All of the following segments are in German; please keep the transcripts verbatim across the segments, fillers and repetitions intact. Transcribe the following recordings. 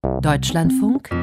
Deutschlandfunk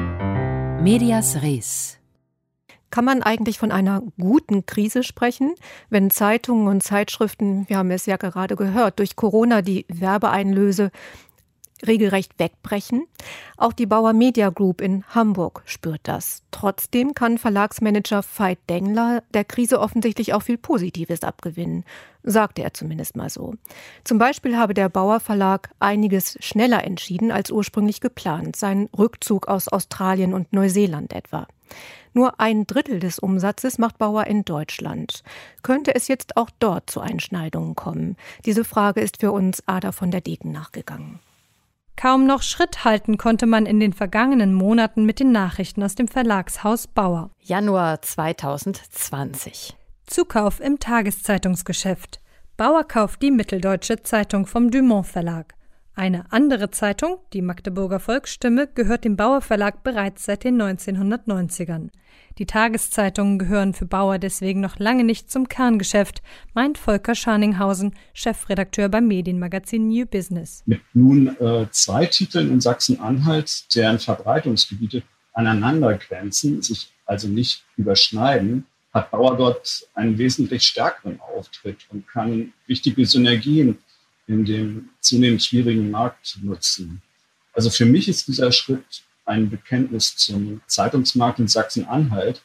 Medias Res. Kann man eigentlich von einer guten Krise sprechen, wenn Zeitungen und Zeitschriften, wir haben es ja gerade gehört, durch Corona die Werbeeinlöse regelrecht wegbrechen? Auch die Bauer Media Group in Hamburg spürt das. Trotzdem kann Verlagsmanager Veit Dengler der Krise offensichtlich auch viel Positives abgewinnen, sagte er zumindest mal so. Zum Beispiel habe der Bauer Verlag einiges schneller entschieden als ursprünglich geplant, seinen Rückzug aus Australien und Neuseeland etwa. Nur ein Drittel des Umsatzes macht Bauer in Deutschland. Könnte es jetzt auch dort zu Einschneidungen kommen? Diese Frage ist für uns Ada von der Degen nachgegangen. Kaum noch Schritt halten konnte man in den vergangenen Monaten mit den Nachrichten aus dem Verlagshaus Bauer. Januar zweitausendzwanzig. Zukauf im Tageszeitungsgeschäft. Bauer kauft die Mitteldeutsche Zeitung vom Dumont Verlag. Eine andere Zeitung, die Magdeburger Volksstimme, gehört dem Bauer Verlag bereits seit den neunzehnhundertneunzigern. Die Tageszeitungen gehören für Bauer deswegen noch lange nicht zum Kerngeschäft, meint Volker Scharninghausen, Chefredakteur beim Medienmagazin New Business. Mit nun äh, zwei Titeln in Sachsen-Anhalt, deren Verbreitungsgebiete aneinander grenzen, sich also nicht überschneiden, hat Bauer dort einen wesentlich stärkeren Auftritt und kann wichtige Synergien in dem zunehmend schwierigen Markt nutzen. Also für mich ist dieser Schritt ein Bekenntnis zum Zeitungsmarkt in Sachsen-Anhalt,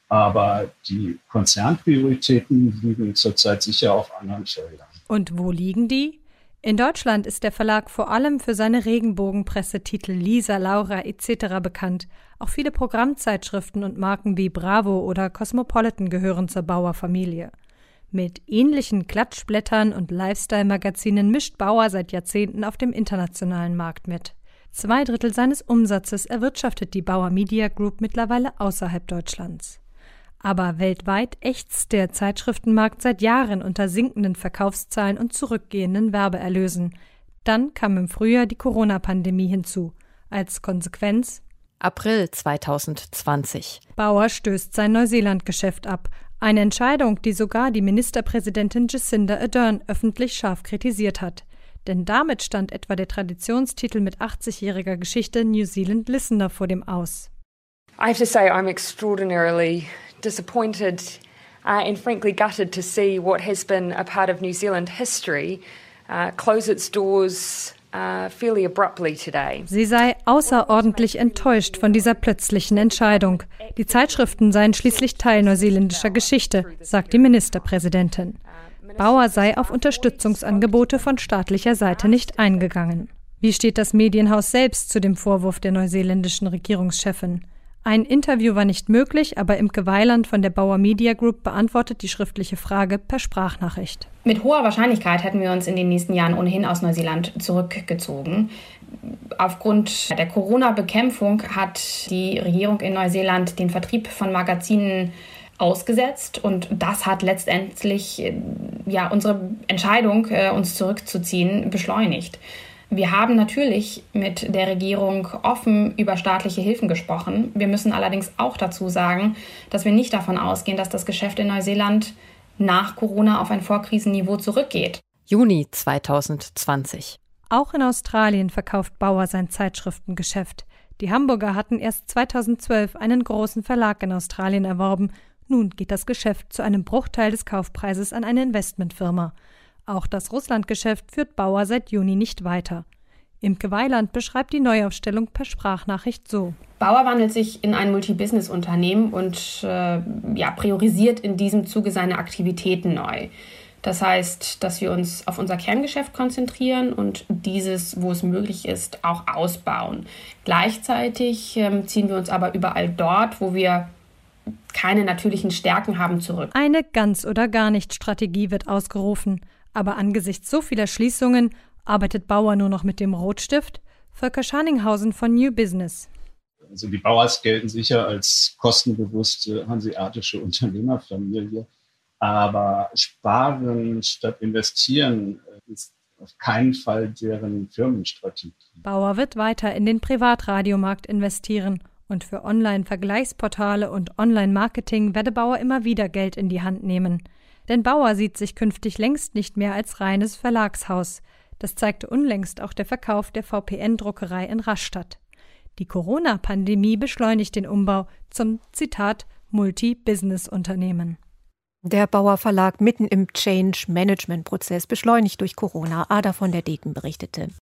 aber die Konzernprioritäten liegen zurzeit sicher auf anderen Feldern. Und wo liegen die? In Deutschland ist der Verlag vor allem für seine Regenbogenpressetitel Lisa, Laura et cetera bekannt. Auch viele Programmzeitschriften und Marken wie Bravo oder Cosmopolitan gehören zur Bauer-Familie. Mit ähnlichen Klatschblättern und Lifestyle-Magazinen mischt Bauer seit Jahrzehnten auf dem internationalen Markt mit. Zwei Drittel seines Umsatzes erwirtschaftet die Bauer Media Group mittlerweile außerhalb Deutschlands. Aber weltweit ächzt der Zeitschriftenmarkt seit Jahren unter sinkenden Verkaufszahlen und zurückgehenden Werbeerlösen. Dann kam im Frühjahr die Corona-Pandemie hinzu. Als Konsequenz April zweitausendzwanzig. Bauer stößt sein Neuseeland-Geschäft ab. Eine Entscheidung, die sogar die Ministerpräsidentin Jacinda Ardern öffentlich scharf kritisiert hat. Denn damit stand etwa der Traditionstitel mit achtzigjähriger Geschichte New Zealand Listener vor dem Aus. I have to say I'm extraordinarily disappointed uh, and frankly gutted to see what has been a part of New Zealand history uh, close its doors uh, fairly abruptly today. Sie sei außerordentlich enttäuscht von dieser plötzlichen Entscheidung. Die Zeitschriften seien schließlich Teil neuseeländischer Geschichte, sagt die Ministerpräsidentin. Bauer sei auf Unterstützungsangebote von staatlicher Seite nicht eingegangen. Wie steht das Medienhaus selbst zu dem Vorwurf der neuseeländischen Regierungschefin? Ein Interview war nicht möglich, aber Imke Weiland von der Bauer Media Group beantwortet die schriftliche Frage per Sprachnachricht. Mit hoher Wahrscheinlichkeit hätten wir uns in den nächsten Jahren ohnehin aus Neuseeland zurückgezogen. Aufgrund der Corona-Bekämpfung hat die Regierung in Neuseeland den Vertrieb von Magazinen ausgesetzt und das hat letztendlich ja, unsere Entscheidung, uns zurückzuziehen, beschleunigt. Wir haben natürlich mit der Regierung offen über staatliche Hilfen gesprochen. Wir müssen allerdings auch dazu sagen, dass wir nicht davon ausgehen, dass das Geschäft in Neuseeland nach Corona auf ein Vorkrisenniveau zurückgeht. Juni zweitausendzwanzig. Auch in Australien verkauft Bauer sein Zeitschriftengeschäft. Die Hamburger hatten erst zweitausendzwölf einen großen Verlag in Australien erworben. Nun geht das Geschäft zu einem Bruchteil des Kaufpreises an eine Investmentfirma. Auch das Russlandgeschäft führt Bauer seit Juni nicht weiter. Imke Weiland beschreibt die Neuaufstellung per Sprachnachricht so. Bauer wandelt sich in ein Multibusiness-Unternehmen und äh, ja, priorisiert in diesem Zuge seine Aktivitäten neu. Das heißt, dass wir uns auf unser Kerngeschäft konzentrieren und dieses, wo es möglich ist, auch ausbauen. Gleichzeitig äh, ziehen wir uns aber überall dort, wo wir keine natürlichen Stärken haben, zurück. Eine Ganz-oder-gar-nicht-Strategie wird ausgerufen. Aber angesichts so vieler Schließungen arbeitet Bauer nur noch mit dem Rotstift? Volker Scharninghausen von New Business. Also die Bauers gelten sicher als kostenbewusste hanseatische Unternehmerfamilie. Aber sparen statt investieren ist auf keinen Fall deren Firmenstrategie. Bauer wird weiter in den Privatradiomarkt investieren. Und für Online-Vergleichsportale und Online-Marketing werde Bauer immer wieder Geld in die Hand nehmen. Denn Bauer sieht sich künftig längst nicht mehr als reines Verlagshaus. Das zeigte unlängst auch der Verkauf der V P N-Druckerei in Rastatt. Die Corona-Pandemie beschleunigt den Umbau zum, Zitat, Multi-Business-Unternehmen. Der Bauer Verlag mitten im Change-Management-Prozess, beschleunigt durch Corona. Ada von der Deken berichtete.